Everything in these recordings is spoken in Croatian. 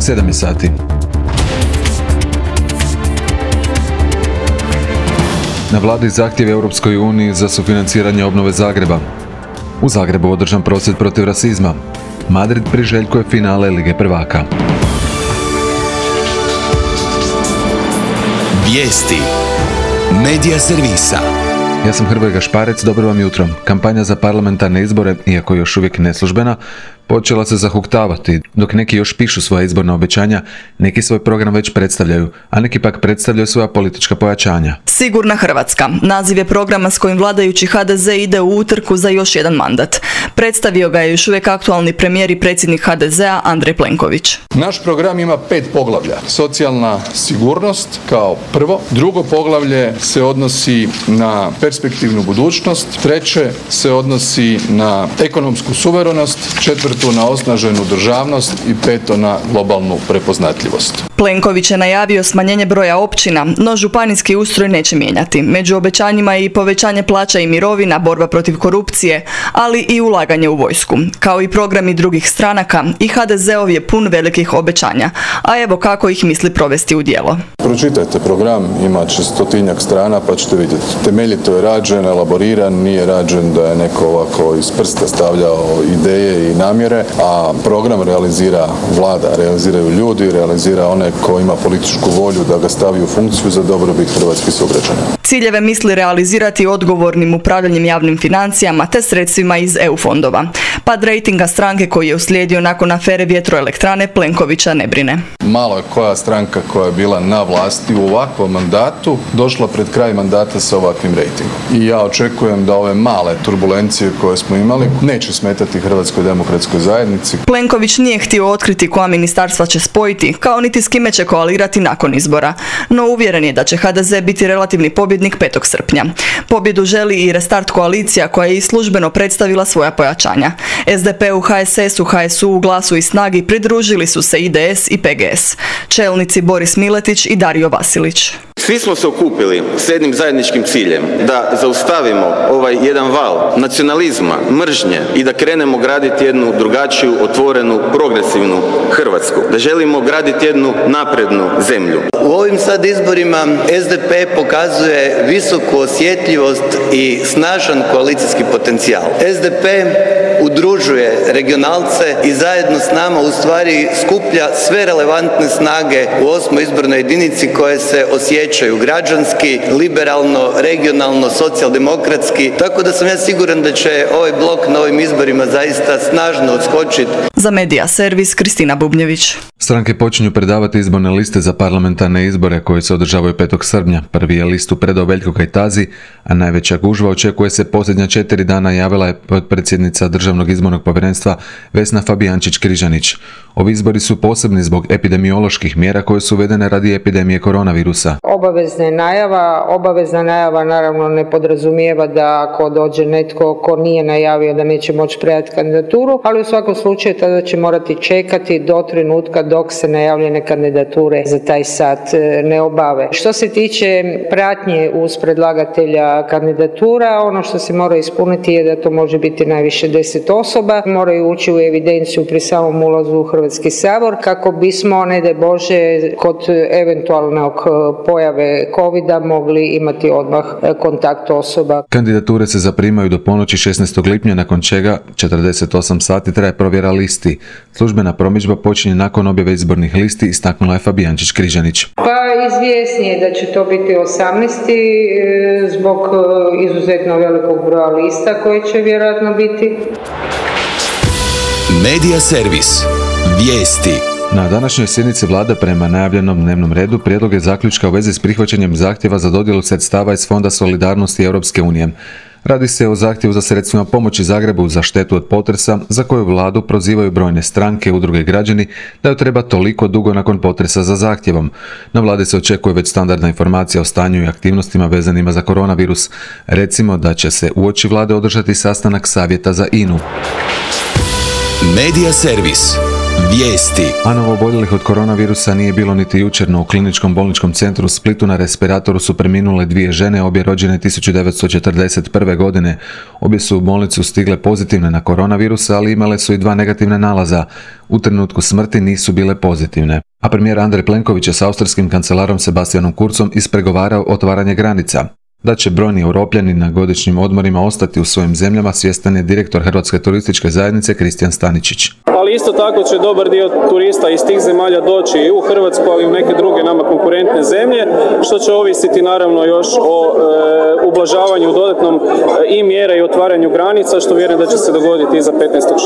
7 sati. Na vladi zahtjev Europskoj uniji za sufinanciranje obnove Zagreba. U Zagrebu održan prosvjed protiv rasizma. Madrid priželjkuje finale Lige prvaka. Vijesti Medija servisa. Ja sam Hrvoje Gašparec, dobro vam jutro. Kampanja za parlamentarne izbore, iako još uvijek neslužbena, počela se zahuktavati. Dok neki još pišu svoja izborna obećanja, neki svoj program već predstavljaju, a neki pak predstavljaju svoja politička pojačanja. Sigurna Hrvatska. Naziv je programa s kojim vladajući HDZ ide u utrku za još jedan mandat. Predstavio ga je još uvijek aktualni premijer i predsjednik HDZ-a Andrej Plenković. Naš program ima 5 poglavlja. Socijalna sigurnost kao prvo. Drugo poglavlje se odnosi na perspektivnu budućnost. Treće se odnosi na ekonomsku suverenost. Četvrto na osnaženu državnost i peto na globalnu prepoznatljivost. Plenković je najavio smanjenje broja općina, no županijski ustroj neće mijenjati. Među obećanjima je i povećanje plaća i mirovina, borba protiv korupcije, ali i ulaganje u vojsku. Kao i programi drugih stranaka, i HDZ-ov je pun velikih obećanja. A evo kako ih misli provesti u djelo. Pročitajte program, ima 100-tinjak strana pa ćete vidjeti. Temeljito je rađen, elaboriran, nije rađen da je neko ovako iz prsta stavljao ideje i namjere, a program realizira vlada, realiziraju ljudi, realizira one ko ima političku volju da ga stavi u funkciju za dobrobit hrvatskih sugrađana. Ciljeve misli realizirati odgovornim upravljanjem javnim financijama te sredstvima iz EU fondova. Pad rejtinga stranke koji je uslijedio nakon afere vjetroelektrane Plenkovića ne brine. Malo je koja stranka koja je bila na vlasti u ovakvom mandatu došla pred kraj mandata sa ovakvim rejtingom. I ja očekujem da ove male turbulencije koje smo imali neće smetati Hrvatskoj demokratskoj zajednici. Plenković nije htio otkriti koja ministarstva će spojiti, kao niti s kime će koalirati nakon izbora. No uvjeren je da će HDZ biti relativni pobjednik 5. srpnja. Pobjedu želi i restart koalicija koja je i službeno predstavila svoja pojačanja. SDP-u, HSS-u, HSU, Glasu i Snagi pridružili su se IDS i PGS. Čelnici Boris Miletić i Dario Vasilić. Svi smo se okupili s jednim zajedničkim ciljem, da zaustavimo ovaj jedan val nacionalizma, mržnje i da krenemo graditi jednu drugačiju, otvorenu, progresivnu Hrvatsku. Da želimo graditi jednu naprednu zemlju. U ovim sad izborima SDP pokazuje visoku osjetljivost i snažan koalicijski potencijal. SDP udružuje regionalce i zajedno s nama u stvari skuplja sve relevantne snage u 8. izbornoj jedinici koje se osjećaju građanski, liberalno, regionalno, socijaldemokratski, tako da sam ja siguran da će ovaj blok na ovim izborima zaista snažno odskočiti. Za Medija servis Kristina Bubnjević. Stranke počinju predavati izborne liste za parlamentarne izbore koji se održavaju 5. srpnja. Prvi je listu predao Veljko Kajtazi, a najveća gužva očekuje se posljednja 4 dana, javila je potpredsjednica Državnog izbornog povjerenstva Vesna Fabijančić-Križanić. Ovi izbori su posebni zbog epidemioloških mjera koje su uvedene radi epidemije koronavirusa. Obavezna najava naravno ne podrazumijeva da ako dođe netko ko nije najavio da neće moći predati kandidaturu, ali u svakom slučaju tada će morati čekati do trenutka dok se najavljene kandidature za taj sat ne obave. Što se tiče pratnje uz predlagatelja kandidatura, ono što se mora ispuniti je da to može biti najviše 10 osoba, moraju ući u evidenciju pri samom ulazu u Hrvatski sabor kako bismo, ne daj Bože, kod eventualnog pojave covida mogli imati odmah kontakt osoba. Kandidature se zaprimaju do ponoći 16. lipnja, nakon čega 48 sati traje provjera listi. Službena promidžba počinje nakon objave izbornih listi, istaknula je Fabijančić-Križanić. Pa izvjesnije da će to biti 18. zbog izuzetno velikog broja lista koji će vjerojatno biti. Medija servis. Vijesti. Na današnjoj sjednici vlada prema najavljenom dnevnom redu prijedlog je zaključka u vezi s prihvaćanjem zahtjeva za dodjelu sredstava iz Fonda solidarnosti Europske unije. Radi se o zahtjevu za sredstvima pomoći Zagrebu za štetu od potresa, za koju vladu prozivaju brojne stranke, udruge i građani, da joj treba toliko dugo nakon potresa za zahtjevom. Na vladi se očekuje već standardna informacija o stanju i aktivnostima vezanima za koronavirus. Recimo da će se uoči vlade održati sastanak savjeta za INA-u. Medija servis. Vijesti. A novooboljelih od koronavirusa nije bilo niti jučer, no u kliničkom bolničkom centru u Splitu na respiratoru su preminule 2 žene, obje rođene 1941. godine. Obje su u bolnicu stigle pozitivne na koronavirus, ali imale su i 2 negativne nalaza. U trenutku smrti nisu bile pozitivne. A premijer Andrej Plenković je s austrijskim kancelarom Sebastianom Kurzom ispregovarao otvaranje granica. Da će brojni Europljani na godišnjim odmorima ostati u svojim zemljama, svjestan je direktor Hrvatske turističke zajednice Kristijan Staničić. Ali isto tako će dobar dio turista iz tih zemalja doći i u Hrvatsku, ali i u neke druge nama konkurentne zemlje, što će ovisiti naravno još o ublažavanju dodatnom i mjera i otvaranju granica, što vjerujem da će se dogoditi iza 15.6.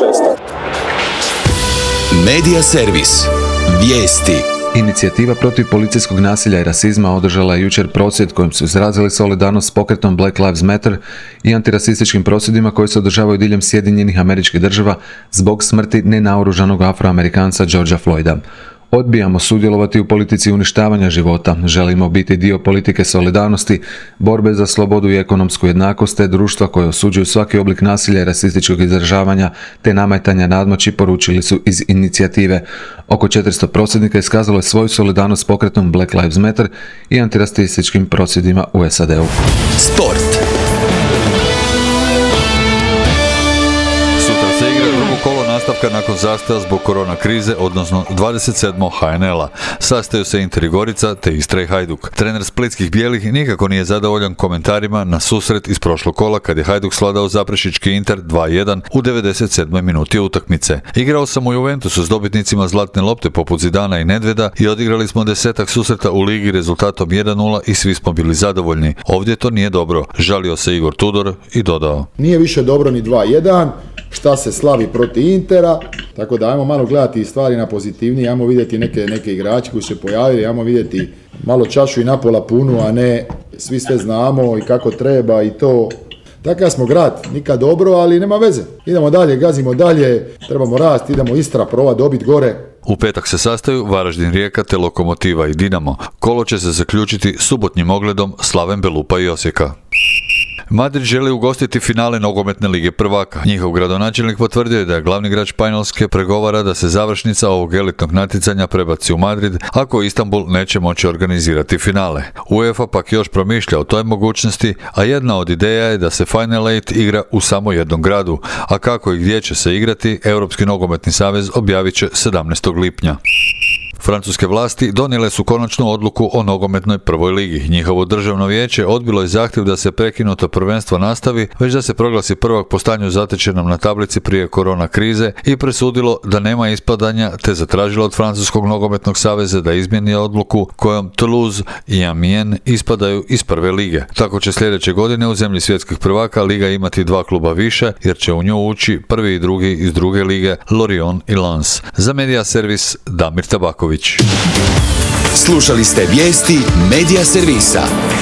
Medija servis. Vijesti. Inicijativa protiv policijskog nasilja i rasizma održala je jučer prosvjed kojim su izrazili solidarnost s pokretom Black Lives Matter i antirasističkim prosvjedima koji se održavaju diljem Sjedinjenih Američkih Država zbog smrti nenaoružanog Afroamerikanca Georgea Floyda. Odbijamo sudjelovati u politici uništavanja života, želimo biti dio politike solidarnosti, borbe za slobodu i ekonomsku jednakost te društva koje osuđuju svaki oblik nasilja i rasističkog izražavanja te nametanja nadmoći, poručili su iz inicijative. Oko 400 prosvjednika iskazalo je svoju solidarnost s pokretom Black Lives Matter i antirasističkim prosvjedima u SAD-u. Sport. Kolo nastavka nakon zastoja zbog korona krize, odnosno 27. HNL-a. Sastaju se Inter i Gorica te Istra i Hajduk. Trener splitskih bijelih nikako nije zadovoljan komentarima na susret iz prošlog kola kad je Hajduk svladao zaprešički Inter 2-1 u 97. minuti utakmice. Igrao sam u Juventusu s dobitnicima zlatne lopte poput Zidana i Nedveda i odigrali smo 10 susreta u ligi rezultatom 1-0 i svi smo bili zadovoljni. Ovdje to nije dobro, žalio se Igor Tudor i dodao. Nije više dobro ni 2-1, šta se slavi protiv Intera, tako da ajmo malo gledati stvari na pozitivnije, ajmo vidjeti neke igrače koji su se pojavili, ajmo vidjeti malo čašu i napola punu, a ne svi sve znamo i kako treba i to. Takav smo grad, nikad dobro, ali nema veze. Idemo dalje, gazimo dalje, trebamo rast, idemo Istra, prova dobit gore. U petak se sastaju Varaždin, Rijeka te Lokomotiva i Dinamo. Kolo će se zaključiti subotnjim ogledom Slaven Belupa i Osijeka. Madrid želi ugostiti finale nogometne lige prvaka. Njihov gradonačelnik potvrdio je da je glavni grad Španjolske pregovara da se završnica ovog elitnog natjecanja prebaci u Madrid ako Istanbul neće moći organizirati finale. UEFA pak još promišlja o toj mogućnosti, a jedna od ideja je da se Final 8 igra u samo jednom gradu, a kako i gdje će se igrati, Europski nogometni savez objavit će 17. lipnja. Francuske vlasti donijele su konačnu odluku o nogometnoj prvoj ligi. Njihovo državno vijeće odbilo je zahtjev da se prekinuto prvenstvo nastavi, već da se proglasi prvak po stanju zatečenom na tablici prije korona krize i presudilo da nema ispadanja, te zatražilo od Francuskog nogometnog saveza da izmijeni odluku kojom Toulouse i Amiens ispadaju iz prve lige. Tako će sljedeće godine u zemlji svjetskih prvaka liga imati 2 kluba više, jer će u nju ući prvi i drugi iz druge lige Lorient i Lens. Za Medija servis Damir Tabaković. Slušali ste vijesti Medija servisa.